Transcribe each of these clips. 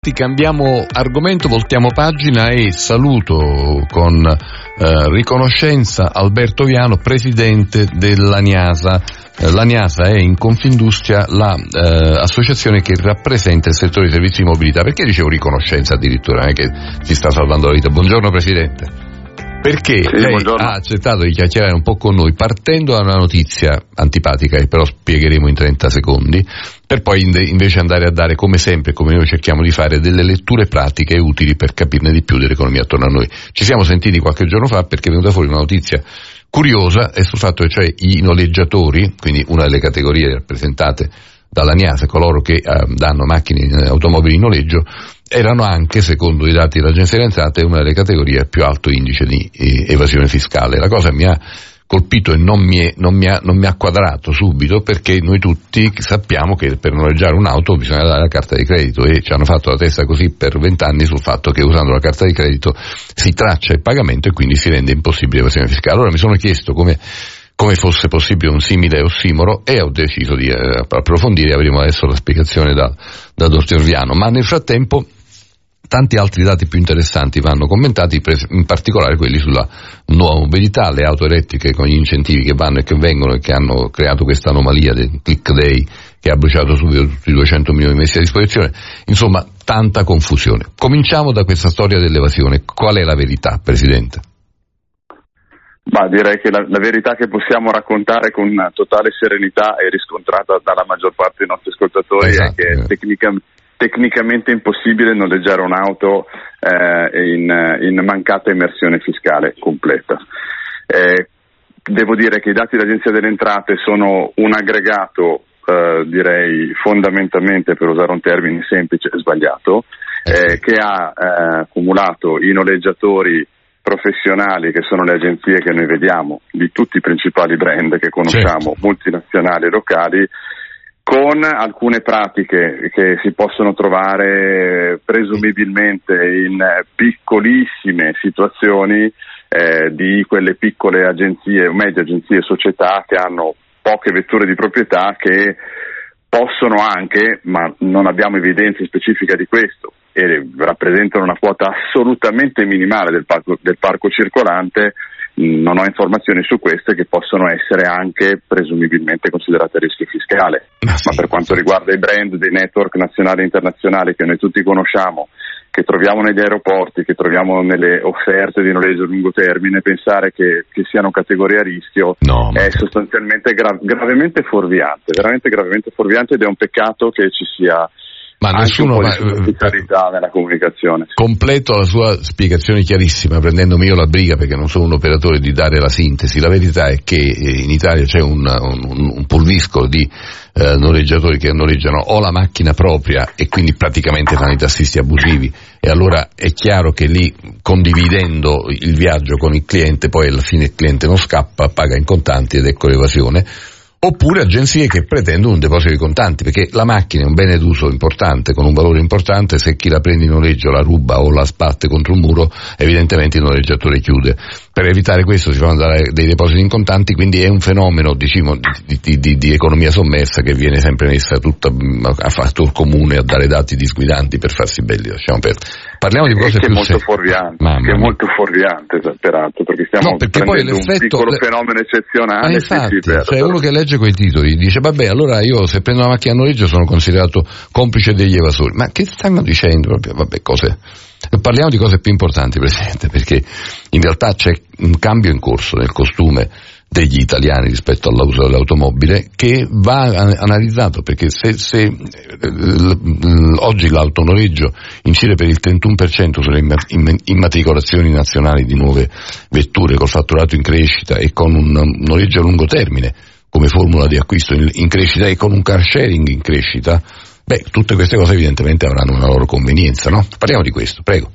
Cambiamo argomento, voltiamo pagina e saluto con riconoscenza Alberto Viano, presidente dell'ANIASA. L'ANIASA è in Confindustria l'associazione che rappresenta il settore dei servizi di mobilità. Perché dicevo riconoscenza addirittura? Non è che ci sta salvando la vita. Buongiorno Presidente. Perché lei ha accettato di chiacchierare un po' con noi partendo da una notizia antipatica che però spiegheremo in 30 secondi, per poi invece andare a dare, come sempre, come noi cerchiamo di fare, delle letture pratiche e utili per capirne di più dell'economia attorno a noi. Ci siamo sentiti qualche giorno fa perché è venuta fuori una notizia curiosa sul fatto che cioè i noleggiatori, quindi una delle categorie rappresentate dall'ANIASA, coloro che danno macchine, automobili in noleggio, erano anche, secondo i dati dell'Agenzia delle Entrate, una delle categorie a più alto indice di evasione fiscale. La cosa mi ha colpito e non mi ha quadrato subito, perché noi tutti sappiamo che per noleggiare un'auto bisogna dare la carta di credito e ci hanno fatto la testa così per 20 anni sul fatto che usando la carta di credito si traccia il pagamento e quindi si rende impossibile l'evasione fiscale. Allora mi sono chiesto come fosse possibile un simile ossimoro e ho deciso di approfondire. Avremo adesso la spiegazione da dottor Viano, ma nel frattempo tanti altri dati più interessanti vanno commentati, in particolare quelli sulla nuova mobilità, le auto elettriche con gli incentivi che vanno e che vengono e che hanno creato questa anomalia del click day che ha bruciato subito tutti i 200 milioni messi a disposizione. Insomma, tanta confusione. Cominciamo da questa storia dell'evasione. Qual è la verità, Presidente? Ma direi che la verità che possiamo raccontare con totale serenità e riscontrata dalla maggior parte dei nostri ascoltatori è che è tecnicamente impossibile noleggiare un'auto in mancata emersione fiscale completa. Devo dire che i dati dell'Agenzia delle Entrate sono un aggregato, direi fondamentalmente, per usare un termine semplice e sbagliato, che ha accumulato i noleggiatori professionali, che sono le agenzie che noi vediamo di tutti i principali brand che conosciamo, multinazionali e locali, con alcune pratiche che si possono trovare presumibilmente in piccolissime situazioni di quelle piccole agenzie o medie agenzie, società che hanno poche vetture di proprietà, che possono anche, ma non abbiamo evidenza specifica di questo, e rappresentano una quota assolutamente minimale del parco circolante. Non ho informazioni su queste, che possono essere anche presumibilmente considerate a rischio fiscale. Ma per quanto riguarda i brand dei network nazionali e internazionali che noi tutti conosciamo, che troviamo negli aeroporti, che troviamo nelle offerte di noleggio a lungo termine, pensare che siano categorie a rischio è sostanzialmente gravemente fuorviante, veramente gravemente fuorviante, ed è un peccato che ci sia anche un po' di superficialità nella comunicazione. Completo la sua spiegazione chiarissima, prendendomi io la briga, perché non sono un operatore, di dare la sintesi. La verità è che in Italia c'è un pulviscolo di noleggiatori che noleggiano o la macchina propria e quindi praticamente fanno i tassisti abusivi, e allora è chiaro che lì, condividendo il viaggio con il cliente, poi alla fine il cliente non scappa, paga in contanti ed ecco l'evasione. Oppure agenzie che pretendono un deposito di contanti, perché la macchina è un bene d'uso importante, con un valore importante. Se chi la prende in noleggio la ruba o la sbatte contro un muro, evidentemente il noleggiatore chiude. Per evitare questo si fanno dare dei depositi in contanti, quindi è un fenomeno, diciamo, di economia sommersa che viene sempre messa tutta a fattor comune a dare dati disguidanti per farsi belli. Lasciamo perdere. Parliamo di cose più serie. Che è molto fuorviante, peraltro, perché stiamo prendendo un piccolo fenomeno eccezionale. Infatti, c'è uno che legge quei titoli, dice vabbè, allora io se prendo una macchina a noleggio sono considerato complice degli evasori. Ma che stanno dicendo? Proprio, vabbè, cose. Parliamo di cose più importanti, Presidente, perché in realtà c'è un cambio in corso nel costume degli italiani rispetto all'uso dell'automobile, che va analizzato, perché se oggi l'autonoleggio incide per il 31% sulle immatricolazioni nazionali di nuove vetture col fatturato in crescita e con un noleggio a lungo termine come formula di acquisto in crescita e con un car sharing in crescita, tutte queste cose evidentemente avranno una loro convenienza, no? Parliamo di questo, prego.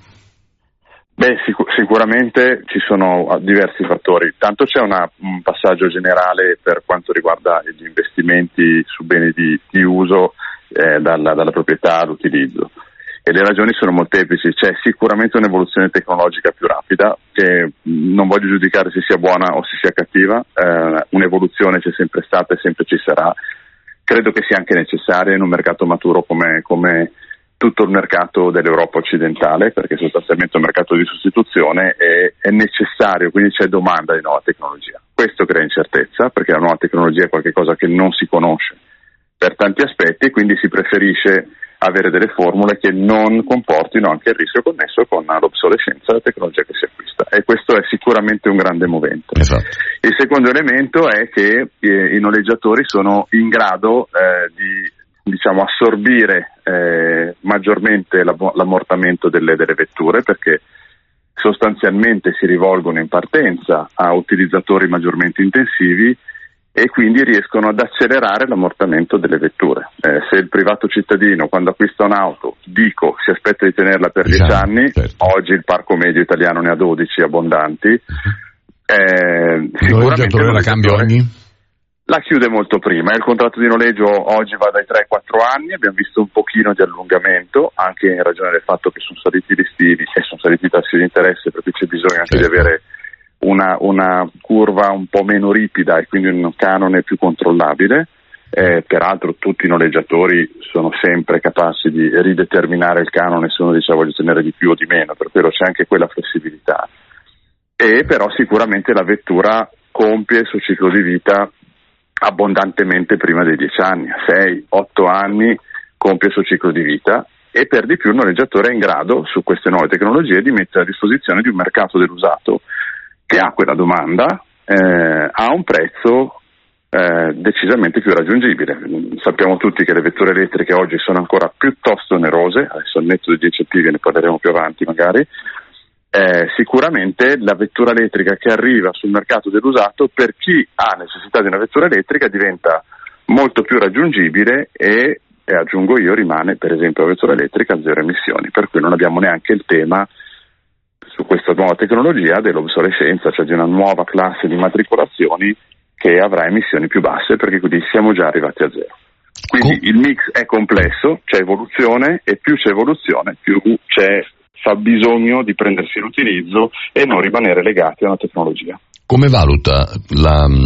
Sicuramente ci sono diversi fattori. Tanto c'è un passaggio generale per quanto riguarda gli investimenti su beni di uso dalla proprietà all'utilizzo, e le ragioni sono molteplici. C'è sicuramente un'evoluzione tecnologica più rapida, che non voglio giudicare se sia buona o se sia cattiva, un'evoluzione c'è sempre stata e sempre ci sarà. Credo che sia anche necessaria in un mercato maturo come tutto il mercato dell'Europa occidentale, perché sostanzialmente è un mercato di sostituzione e è necessario, quindi c'è domanda di nuova tecnologia. Questo crea incertezza, perché la nuova tecnologia è qualcosa che non si conosce per tanti aspetti, e quindi si preferisce avere delle formule che non comportino anche il rischio connesso con l'obsolescenza della tecnologia che si acquista, e questo è sicuramente un grande movente. Esatto. Il secondo elemento è che i noleggiatori sono in grado di assorbire maggiormente l'ammortamento delle vetture, perché sostanzialmente si rivolgono in partenza a utilizzatori maggiormente intensivi e quindi riescono ad accelerare l'ammortamento delle vetture. Se il privato cittadino, quando acquista un'auto, si aspetta di tenerla per 10 anni, certo. Oggi il parco medio italiano ne ha 12 abbondanti, sicuramente la cambia ogni? La chiude molto prima. Il contratto di noleggio oggi va dai 3-4 anni, abbiamo visto un pochino di allungamento, anche in ragione del fatto che sono saliti i listini e sono saliti i tassi di interesse, per cui c'è bisogno anche di avere una curva un po' meno ripida e quindi un canone più controllabile. Peraltro tutti i noleggiatori sono sempre capaci di rideterminare il canone se uno dice voglio tenere di più o di meno, per quello c'è anche quella flessibilità. E però sicuramente la vettura compie il suo ciclo di vita abbondantemente prima dei 10 anni, 6-8 anni compie il suo ciclo di vita, e per di più il noleggiatore è in grado, su queste nuove tecnologie, di mettere a disposizione di un mercato dell'usato che ha quella domanda a un prezzo decisamente più raggiungibile. Sappiamo tutti che le vetture elettriche oggi sono ancora piuttosto onerose, adesso al netto dei incentivi ne parleremo più avanti magari. Sicuramente la vettura elettrica che arriva sul mercato dell'usato, per chi ha necessità di una vettura elettrica, diventa molto più raggiungibile e aggiungo io, rimane per esempio la vettura elettrica a zero emissioni, per cui non abbiamo neanche il tema su questa nuova tecnologia dell'obsolescenza, cioè di una nuova classe di matricolazioni che avrà emissioni più basse, perché quindi siamo già arrivati a zero. Quindi il mix è complesso, c'è evoluzione, e più c'è evoluzione più fa bisogno di prendersi l'utilizzo e non rimanere legati a una tecnologia. Come valuta